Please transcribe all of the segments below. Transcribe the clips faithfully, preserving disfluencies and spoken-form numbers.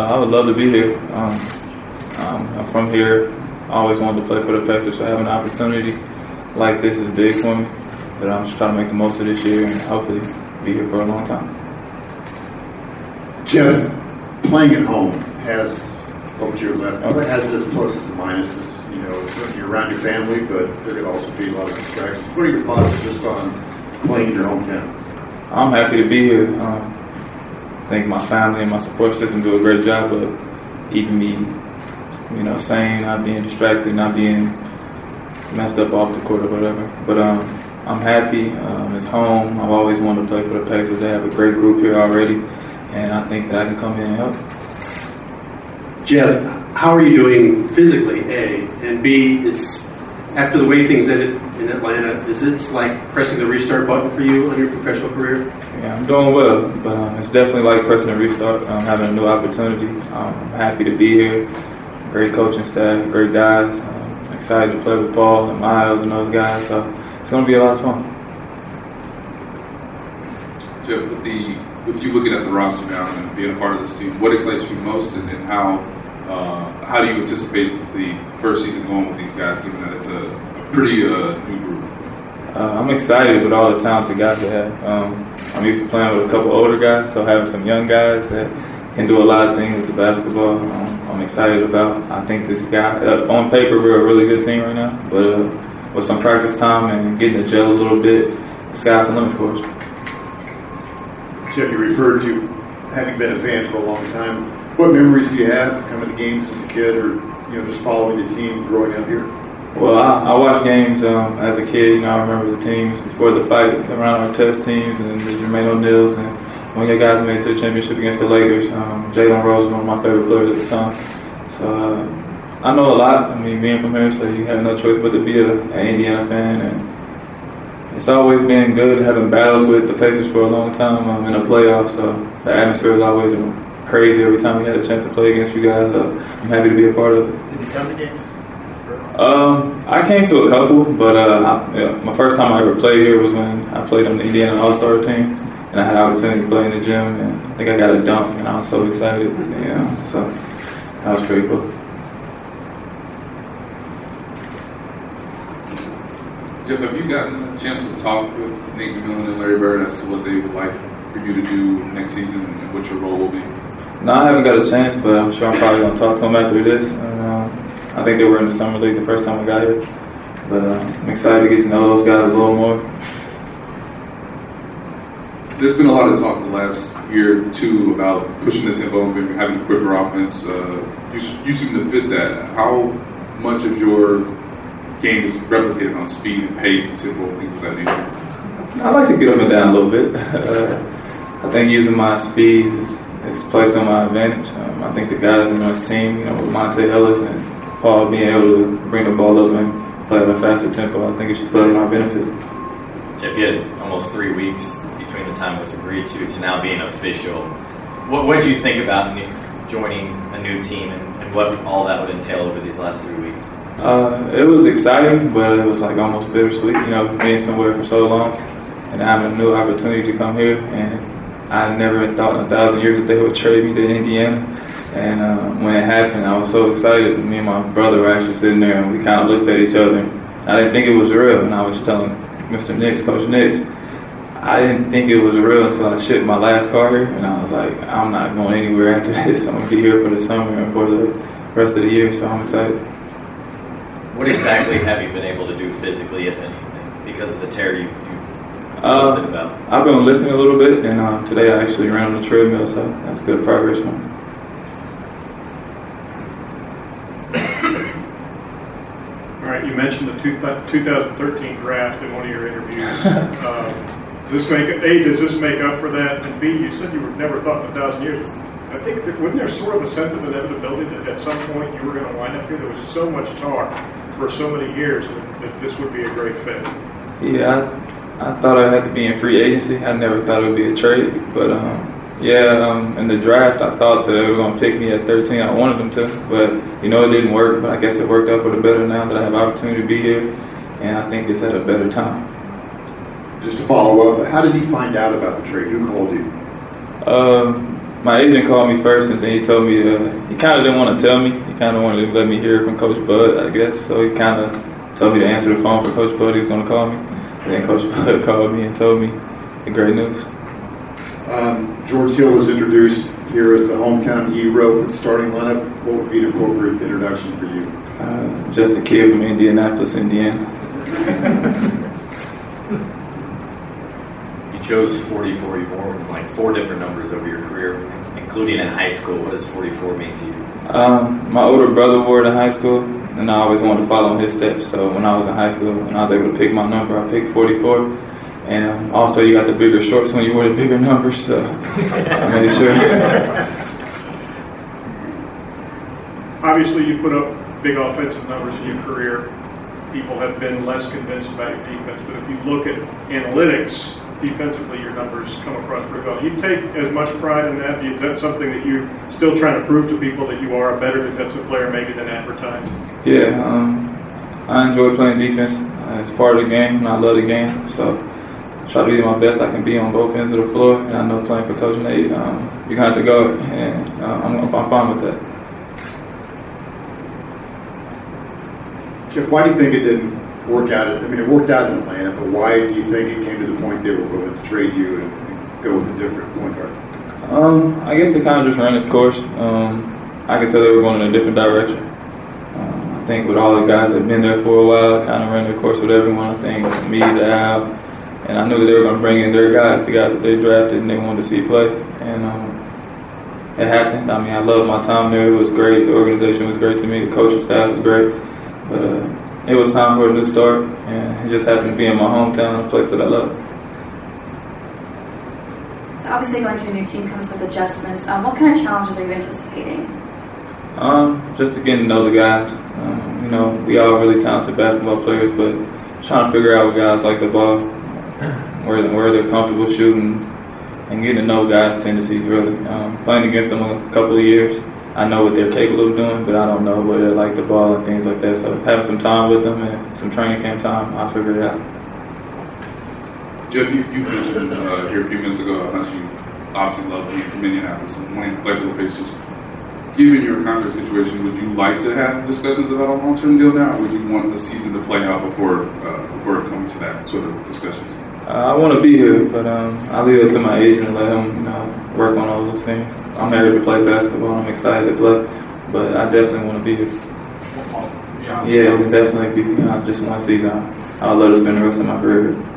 I would love to be here. Um, um, I'm from here. I always wanted to play for the Pacers, so having an opportunity like this is big for me. But I'm just trying to make the most of this year and hopefully be here for a long time. Jeff, playing at home has, over to your left, okay. has its pluses and minuses. You know, certainly you're around your family, but there could also be a lot of distractions. What are your thoughts just on playing in your hometown? I'm happy to be here. Um, I think my family and my support system do a great job of keeping me, you know, sane, not being distracted, not being messed up off the court or whatever. But um, I'm happy. Um, it's home. I've always wanted to play for the Pacers. They have a great group here already, and I think that I can come in and help. Jeff, how are you doing physically, A? And B, is after the way things ended in Atlanta, is it like pressing the restart button for you on your professional career? Yeah, I'm doing well, but um, it's definitely like pressing a restart, um, having a new opportunity. Um, I'm happy to be here. Great coaching staff, great guys. Um, excited to play with Paul and Miles and those guys, so it's going to be a lot of fun. Jeff, with, the, with you looking at the roster now and being a part of this team, what excites you most, and, and how uh, how do you anticipate the first season going with these guys, given that it's a, a pretty uh, new group? Uh, I'm excited with all the talented guys they have. Um, I'm used to playing with a couple older guys, so having some young guys that can do a lot of things with the basketball, um, I'm excited about. I think this guy, uh, on paper, we're a really good team right now, but uh, with some practice time and getting to gel a little bit, the sky's the limit for us. Jeff, you referred to having been a fan for a long time. What memories do you have coming to games as a kid, or you know, just following the team growing up here? Well, I, I watched games um, as a kid. You know, I remember the teams before the fight around our test teams and the Jermaine O'Neals, and when your guys made it to the championship against the Lakers. Um, Jalen Rose was one of my favorite players at the time. So uh, I know a lot. I mean, being from here, so you have no choice but to be a, an Indiana fan, and it's always been good having battles with the Pacers for a long time um, in the playoffs. So the atmosphere is always crazy every time we had a chance to play against you guys. So I'm happy to be a part of it. Did you come to games? Um, I came to a couple, but uh, I, yeah, my first time I ever played here was when I played on the Indiana All-Star team, and I had the opportunity to play in the gym, and I think I got a dunk, and I was so excited. Yeah, so that was pretty cool. Jeff, have you gotten a chance to talk with Nate McMillan and Larry Bird as to what they would like for you to do next season and what your role will be? No, I haven't got a chance, but I'm sure I'm probably going to talk to them after this. And, uh, I think they were in the summer league the first time I got here, but uh, I'm excited to get to know those guys a little more. There's been a lot of talk in the last year or two about pushing the tempo and having a quicker offense. Uh, you, you seem to fit that. How much of your game is replicated on speed and pace and tempo and things of that nature? I like to get up and down a little bit. uh, I think using my speed is, is placed on my advantage. Um, I think the guys in this team, you know, with Monte Ellis and Paul being able to bring the ball up and play at a faster tempo, I think it should play in our benefit. Jeff, you had almost three weeks between the time it was agreed to to now being official. What what did you think about new, joining a new team and, and what all that would entail over these last three weeks? Uh, it was exciting, but it was like almost bittersweet, you know, being somewhere for so long and having a new opportunity to come here. And I never thought in a thousand years that they would trade me to Indiana. And uh, when it happened, I was so excited. Me and my brother were actually sitting there, and we kind of looked at each other. I didn't think it was real, and I was telling Mister Nix, Coach Nix, I didn't think it was real until I shipped my last car here, and I was like, I'm not going anywhere after this. I'm going to be here for the summer and for the rest of the year, so I'm excited. What exactly have you been able to do physically, if anything, because of the tear you, you uh, posted about? I've been lifting a little bit, and um, today I actually ran on the treadmill, so that's good progress for me. All right, you mentioned the two, twenty thirteen draft in one of your interviews. uh, does this make A, does this make up for that? And B, you said you were never thought in a thousand years. I think, that, wasn't there sort of a sense of inevitability that at some point you were going to wind up here? There was so much talk for so many years that, that this would be a great fit. Yeah, I, I thought I had to be in free agency. I never thought it would be a trade. But, um, yeah, um, in the draft, I thought that they were going to pick me at thirteen. I wanted them to. But, you know, it didn't work. But I guess it worked out for the better now that I have the opportunity to be here. And I think it's at a better time. Just to follow up, how did you find out about the trade? Who called you? Um, my agent called me first, and then he told me uh, he kind of didn't want to tell me. He kind of wanted to let me hear from Coach Bud, I guess. So he kind of told me to answer the phone for Coach Bud. He was going to call me. And then Coach Bud called me and told me the great news. Um, George Hill was introduced here as the hometown hero for the starting lineup. What would be an appropriate introduction for you? Uh, just a kid from Indianapolis, Indiana. You chose forty forty-four, like four different numbers over your career, including in high school. What does forty-four mean to you? Um, my older brother wore it in high school, and I always wanted to follow in his steps. So when I was in high school and I was able to pick my number, I picked forty-four. And um, also, you got the bigger shorts when you wear the bigger numbers, so I made sure. Obviously, you put up big offensive numbers in your career. People have been less convinced about your defense, but if you look at analytics, defensively, your numbers come across pretty well. You take as much pride in that? Is that something that you're still trying to prove to people, that you are a better defensive player maybe than advertised? Yeah, um, I enjoy playing defense. Uh, it's part of the game, and I love the game, so I try to be my best I can be on both ends of the floor. And I know playing for Coach Nate, um, you're going to have to go, and uh, I'm, I'm fine with that. Jeff, why do you think it didn't work out? I mean, it worked out in Atlanta, but why do you think it came to the point they were going to trade you and, and go with a different point guard? Um, I guess it kind of just ran its course. Um, I could tell they were going in a different direction. Um, I think with all the guys that have been there for a while, it kind of ran their course with everyone. I think me, the Al, and I knew that they were going to bring in their guys, the guys that they drafted and they wanted to see play. And um, it happened. I mean, I loved my time there. It was great. The organization was great to me. The coaching staff was great. But uh, it was time for a new start, and it just happened to be in my hometown, a place that I love. So obviously going to a new team comes with adjustments. Um, what kind of challenges are you anticipating? Um, just to get to know the guys. Um, you know, we all really talented basketball players, but trying to figure out what guys like the ball, where where they're comfortable shooting, and getting to know guys' tendencies, really. Um, playing against them a couple of years, I know what they're capable of doing, but I don't know where they like the ball and things like that. So having some time with them and some training camp time, I'll figure it out. Jeff, you, you mentioned uh, here a few minutes ago how much you obviously love being from Indianapolis and wanting to play for the Pacers. Given your contract situation, would you like to have discussions about a long-term deal now, or would you want the season to play out before uh, before coming to that sort of discussions? Uh, I want to be here, but um, I leave it to my agent and let him, you know, work on all those things. I'm here to play basketball. I'm excited to play, but I definitely want to be here. Yeah, it would definitely be, you know, just one season. I would love to spend the rest of my career here.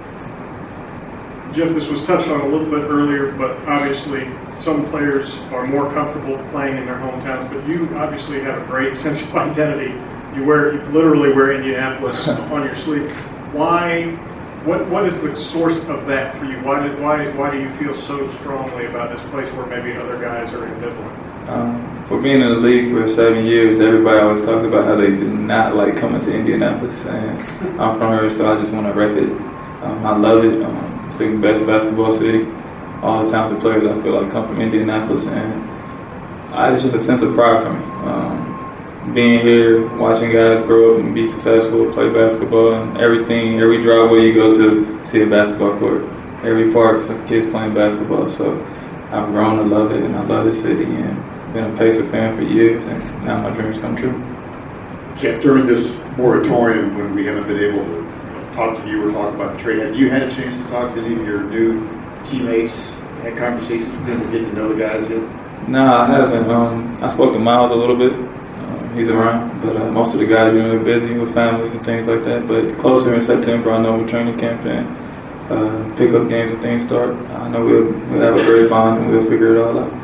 Jeff, this was touched on a little bit earlier, but obviously some players are more comfortable playing in their hometowns, but you obviously have a great sense of identity. You wear, you literally wear Indianapolis on your sleeve. Why, what, what is the source of that for you? Why did, why, why do you feel so strongly about this place where maybe other guys are ambivalent? Um, for being in the league for seven years, everybody always talks about how they do not like coming to Indianapolis, and I'm from here, so I just want to rep it. Um, I love it. Um, It's the best basketball city. All the talented players, I feel like, come from Indianapolis, and I, it's just a sense of pride for me. Um, being here, watching guys grow up and be successful, play basketball, and everything, every driveway you go to, see a basketball court. Every park, some kids playing basketball. So I've grown to love it, and I love this city, and been a Pacer fan for years, and now my dreams come true. Jeff, during this moratorium, when we haven't been able to talk to you or talk about the trade, have you had a chance to talk to any of your new teammates, had conversations with them, or getting to know the guys yet? No, I haven't. Um, I spoke to Miles a little bit. Um, he's around, but uh, most of the guys, you know, are busy with families and things like that. But closer in September, I know with training camp and uh, pickup games and things start, I know we'll, we'll have a great bond and we'll figure it all out.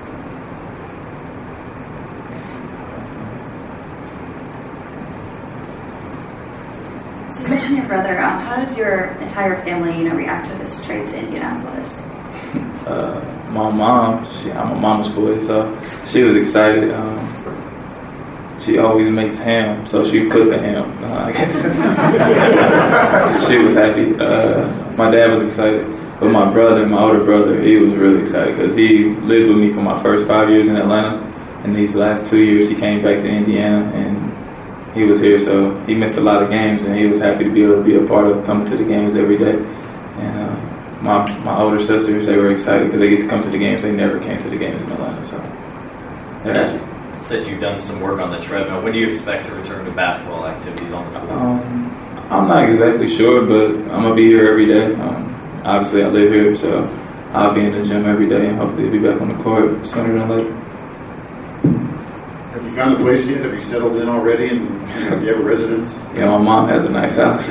You mentioned your brother. Um, how did your entire family, you know, react to this trade to Indianapolis? Uh, my mom, she, I'm a mama's boy, so she was excited. Um, she always makes ham, so she cooked the ham, uh, I guess. She was happy. Uh, my dad was excited, but my brother, my older brother, he was really excited because he lived with me for my first five years in Atlanta, and these last two years he came back to Indiana, and he was here, so he missed a lot of games, and he was happy to be able to be a part of coming to the games every day. And uh, my my older sisters, they were excited because they get to come to the games. They never came to the games in Atlanta. So, yeah. Said, said you've done some work on the treadmill. When do you expect to return to basketball activities on the field? Um, I'm not exactly sure, but I'm gonna be here every day. Um, obviously, I live here, so I'll be in the gym every day, and hopefully, be back on the court sooner than later. Have you found a place yet? Have you settled in already? And you know, do you have a residence? Yeah, my mom has a nice house.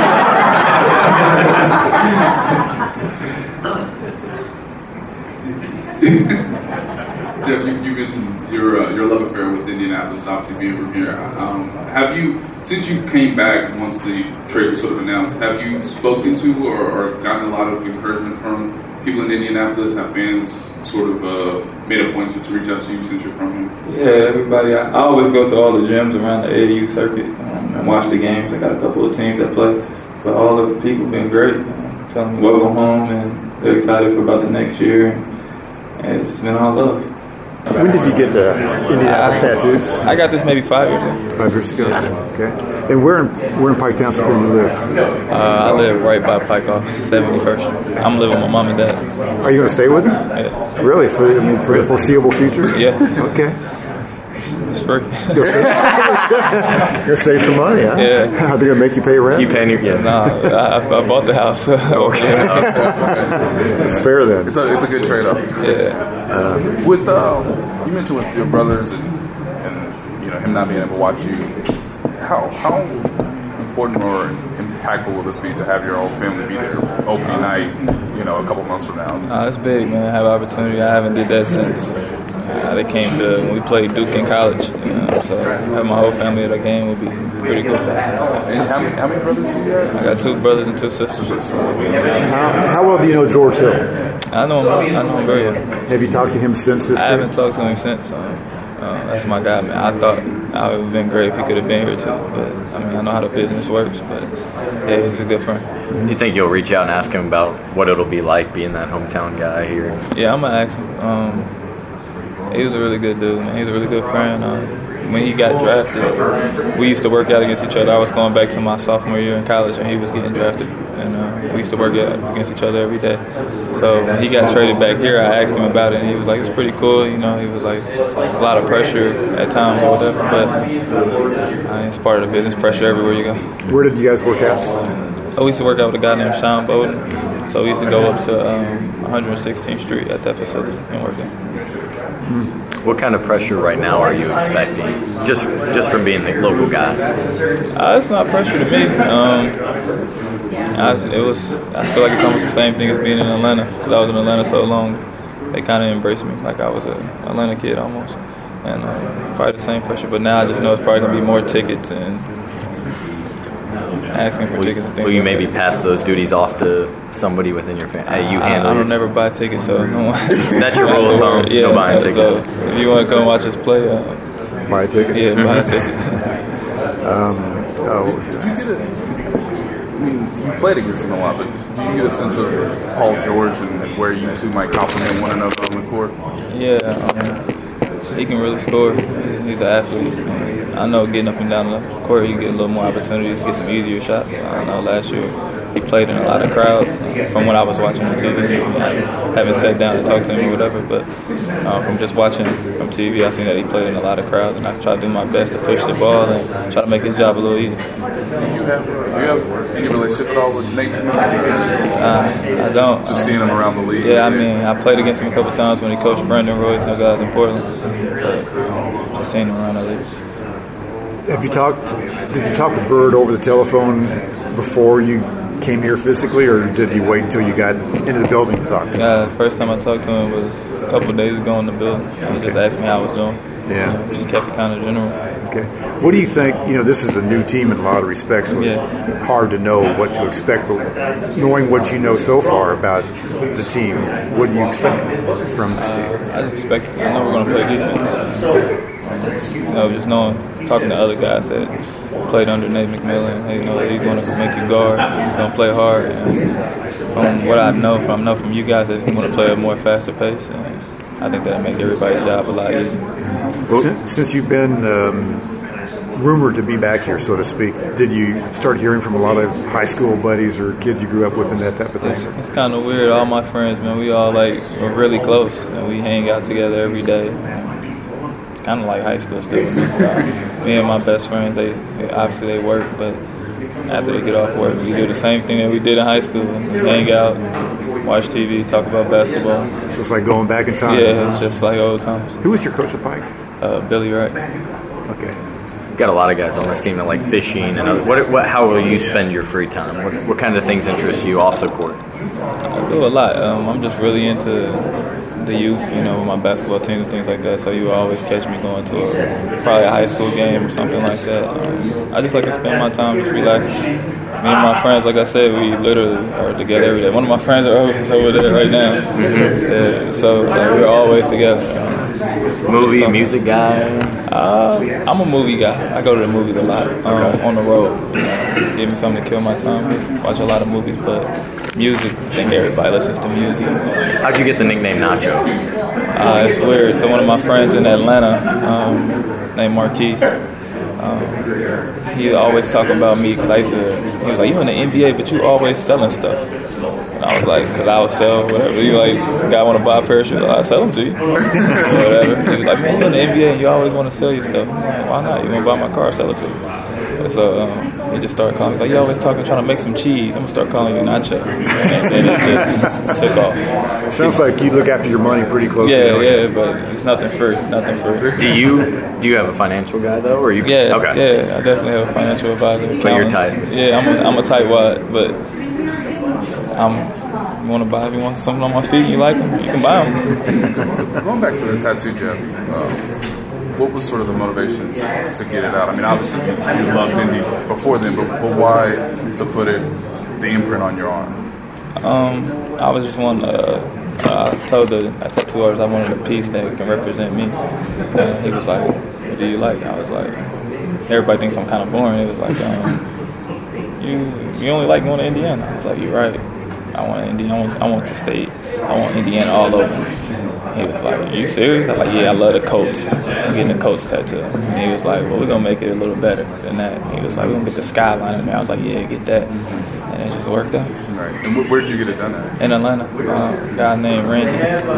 Jeff, you, you mentioned your uh, your love affair with Indianapolis, obviously being from here. Um, have you, since you came back once the trade was sort of announced, have you spoken to or, or gotten a lot of encouragement from people in Indianapolis? Have fans sort of uh, made a point to, to reach out to you since you're from here? Yeah, everybody. I, I always go to all the gyms around the A A U circuit um, and watch the games. I got a couple of teams that play, but all of the people been great. Um, telling me welcome home, and they're excited about the next year. And, and it's been all love. When did you get the Indianapolis tattoos? I got this maybe five years ago. Five years ago. Okay. And where in where in Pike Township do you live? Uh, I live right by Pike off seventy-first. I'm living with my mom and dad. Are you going to stay with them? Yeah. Really? For I mean, for the foreseeable future? Yeah. Okay. It's, it's free. You're going to save some money, huh? Yeah. Are they going to make you pay rent? You paying your yeah? Nah, I, I bought the house. Okay. It's fair then. It's a it's a good trade off. Yeah. Uh, with um, you mentioned with your brothers and, and you know him not being able to watch you, how how important or impactful will this be to have your whole family be there opening night, you know, a couple months from now? Uh, it's big, man. I have opportunity. I haven't did that since uh, they came to when we played Duke in college. You know, so having my whole family at a game would be pretty good. And how many, how many brothers do you have? I got two brothers and two sisters. How, how well do you know George Hill? I know him. I know him very well. Have you talked to him since this I trip? haven't talked to him since. Um, uh, that's my guy, man. I thought it would have been great if he could have been here too. But I mean, I know how the business works. But yeah, he's a good friend. You think you'll reach out and ask him about what it'll be like being that hometown guy here? Yeah, I'm gonna ask him. Um, he was a really good dude, man. He's a really good friend. Um, when he got drafted, we used to work out against each other. I was going back to my sophomore year in college, and he was getting drafted. And uh, we used to work out against each other every day. So when he got traded back here, I asked him about it, and he was like, it's pretty cool. You know, he was like, there's a lot of pressure at times or whatever, but uh, it's part of the business, pressure everywhere you go. Where did you guys work out? We used to work out with a guy named Sean Bowden. So we used to go up to um, one hundred sixteenth Street at that facility and work out. Hmm. What kind of pressure right now are you expecting, just just from being the local guy? Uh, it's not pressure to me. Um, I, it was. I feel like it's almost the same thing as being in Atlanta, because I was in Atlanta so long. They kind of embraced me like I was an Atlanta kid almost, and uh, probably the same pressure. But now I just know it's probably gonna be more tickets and asking for will, tickets and things. Will you like maybe that. pass those duties off to somebody within your family? Uh, you I, handle I don't it. never buy tickets, so no one. That's your rule of thumb. Yeah, no buying tickets. So if you want to come watch us play, uh, Buy a ticket? yeah, buy a ticket. Um, oh, what was Did that? you get a, I mean, you played against him a lot, but do you get a sense of Paul George and, and where you two might complement one another on the court? Yeah, um, he can really score. He's, he's an athlete. And I know getting up and down the court, you get a little more opportunities to get some easier shots. I know last year he played in a lot of crowds. From what I was watching on T V, I haven't sat down and talked to him or whatever, but uh, from just watching from T V, I seen that he played in a lot of crowds, and I try to do my best to push the ball and try to make his job a little easier. Do you have, uh, do you have any relationship at all with Nate McMillan? Uh, I don't. Just, just seeing him around the league. Yeah, I mean, I played against him a couple times when he coached Brandon Roy, no guys in Portland, but just seeing him around the league. Have you talked? Did you talk with Bird over the telephone before you came here physically, or did you wait until you got into the building to talk to him? Yeah, the first time I talked to him was a couple of days ago in the building. He just asked me how I was doing. Yeah. You know, just kept it kind of general. Okay. What do you think? You know, this is a new team in a lot of respects, so it's Yeah. hard to know what to expect. But knowing what you know so far about the team, what do you expect from this team? I just expect, I know we're going to play defense. You know, just knowing, talking to other guys that played under Nate McMillan, they know that he's going to make you guard, he's going to play hard. And from what I know from, I know from you guys, that he's going to play at a more faster pace. And I think that'll make everybody's job a lot easier. Since, since you've been um, rumored to be back here, so to speak. Did you start hearing from a lot of high school buddies or kids you grew up with and that type of thing? It's, it's kind of weird. All my friends, man, we all like we're really close, and we hang out together every day. It's kind of like high school still. Me and my best friends, they, they obviously they work, but after they get off work, we do the same thing that we did in high school: hang out, watch T V, talk about basketball. So it's like going back in time. Yeah, it's just like old times. Who was your coach at Pike? Uh, Billy Wright. Okay. You've got a lot of guys on this team that like fishing and other, what, what? How will you spend your free time? What, what kind of things interest you off the court? I do a lot. Um, I'm just really into the youth, you know, with my basketball teams and things like that. So you will always catch me going to a, probably a high school game or something like that. Um, I just like to spend my time just relaxing. Me and my friends, like I said, we literally are together every day. One of my friends are over, is over there right now. Mm-hmm. Yeah, so like, we're always together. Um, Movie, music guy? Uh, I'm a movie guy. I go to the movies a lot um, okay. on the road. You know, give me something to kill my time with. Watch a lot of movies, but music, I think everybody listens to music. How'd you get the nickname Nacho? Uh, it's weird. So one of my friends in Atlanta, um, named Marquise, um, he always talk about me because I used to, he was like, you in the N B A, but you always selling stuff. And I was like, because I would sell whatever. You like, guy want to buy a pair of shoes, I'll sell them to you. Or whatever. He was like, man, you in the N B A and you always want to sell your stuff. Like, why not? You want to buy my car, sell it to you. And so um, he just started calling me. He's like, you always talking, trying to make some cheese. I'm going to start calling you Nacho. And then it just took off. Sounds like you look after your money pretty closely. Yeah, yeah, but it's nothing free. Nothing free. Do you do you have a financial guy, though? Or you? Yeah, okay. yeah, I definitely have a financial advisor. But you're tight. Yeah, I'm a, I'm a tightwad, but I'm... You want to buy, if you want something on my feet and you like them, you can buy them. Going back to the tattoo, Jeff, uh, what was sort of the motivation to, to get it out? I mean, obviously you, you loved Indy before then, but, but why to put it, the imprint on your arm? Um, I was just wanting to, uh, I told the tattoo artist I wanted a piece that can represent me. And he was like, what do you like? I was like, everybody thinks I'm kind of boring. He was like, um, you you only like going to Indiana. I was like, you're right. I want Indiana. I want, I want the state. I want Indiana all over. He was like, "Are you serious?" I was like, "Yeah, I love the Colts. I'm getting the Colts tattoo." And he was like, "Well, we're gonna make it a little better than that." He was like, "We're gonna get the skyline in there." I was like, "Yeah, get that," and it just worked out. Right. And where did you get it done at? In Atlanta, uh, a guy named Randy.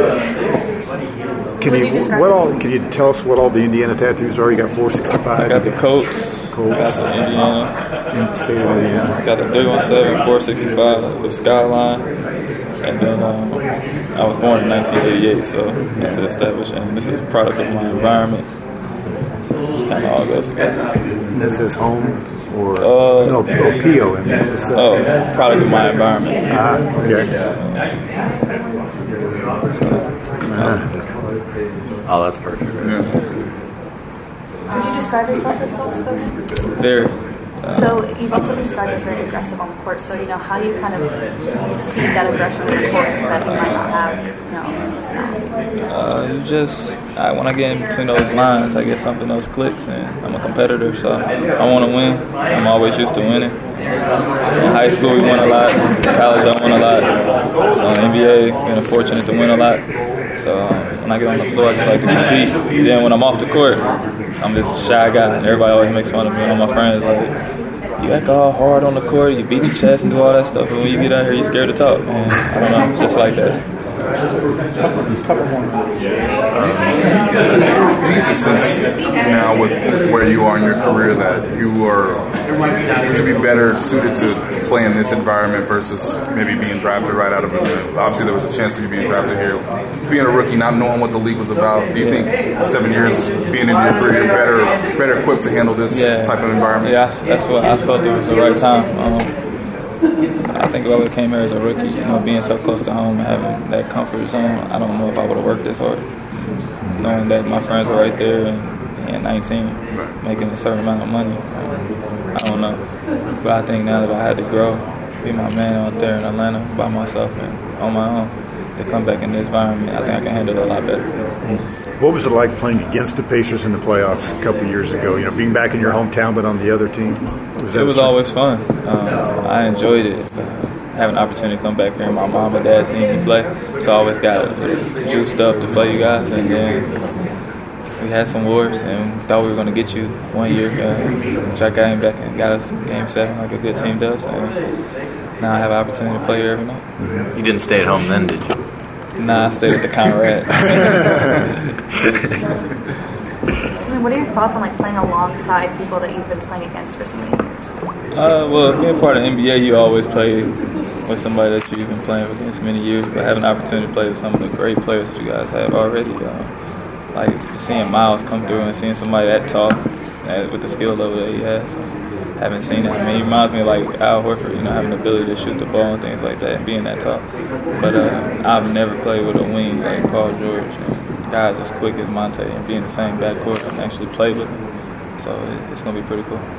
Can you, you what all? Can you tell us what all the Indiana tattoos are? You got four sixty-five. I got the Colts. Colts. I got the Indiana. State of Indiana. Got the three one seven, four sixty-five, the skyline, and then um, I was born in nineteen eighty-eight, so that's established. And this is a product of my environment, so it just kind of all goes together. This is home or uh, no? Oh, P O M. Oh, product of my environment. Ah, okay. So, uh, oh, that's perfect. Yeah. Would you describe yourself as soft-spoken? Very. Uh, so you've also been described as very aggressive on the court. So, you know, how do you kind of feed that aggression on the court that you might not have, you know, in your personality? Uh, you just, I, when I get in between those lines, I get something those clicks, and I'm a competitor, so I want to win. I'm always used to winning. In high school, we won a lot. In college, I won a lot. So in N B A, been fortunate to win a lot. So um, when I get on the floor, I just like to compete. Then when I'm off the court, I'm this shy guy, and everybody always makes fun of me. And all my friends like, you act all hard on the court, you beat your chest and do all that stuff, and when you get out here, you're scared to talk. And I don't know, it's just like that. Do you get the sense now with, with where you are in your career that you are, would you be better suited to, to play in this environment versus maybe being drafted right out of it? Obviously, there was a chance of you being drafted here. Being a rookie, not knowing what the league was about, do you think seven years being into your career, you're better, better equipped to handle this yeah. type of environment? Yeah, that's what I felt it was the right time. Um, I think if I came here as a rookie, you know, being so close to home and having that comfort zone, I don't know if I would have worked this hard. Knowing that my friends are right there and at nineteen, right. making a certain amount of money, um, I don't know. But I think now that I had to grow, be my man out there in Atlanta by myself and on my own, to come back in this environment, I think I can handle it a lot better. What was it like playing against the Pacers in the playoffs a couple of years ago? You know, being back in your hometown but on the other team? Was it was always fun. Um, I enjoyed it. Uh, having an opportunity to come back here and my mom and dad seeing me play, so I always got juiced up to play you guys. And then we had some wars, and we thought we were going to get you one year. Uh, which I got him back and got us game seven like a good team does. And now I have an opportunity to play here every night. You didn't stay at home then, did you? Nah, I stayed at the Conrad. So what are your thoughts on like playing alongside people that you've been playing against for so many years? Uh, well, being part of the N B A, you always play with somebody that you've been playing with against many years. But having an opportunity to play with some of the great players that you guys have already, uh, like seeing Miles come through and seeing somebody that tall uh, with the skill level that he has. So, haven't seen that. I mean, he reminds me of like Al Horford, you know, having the ability to shoot the ball and things like that, and being that tall. But uh, I've never played with a wing like Paul George. And guys as quick as Monte, and being the same backcourt and actually play with him. So it, it's gonna be pretty cool.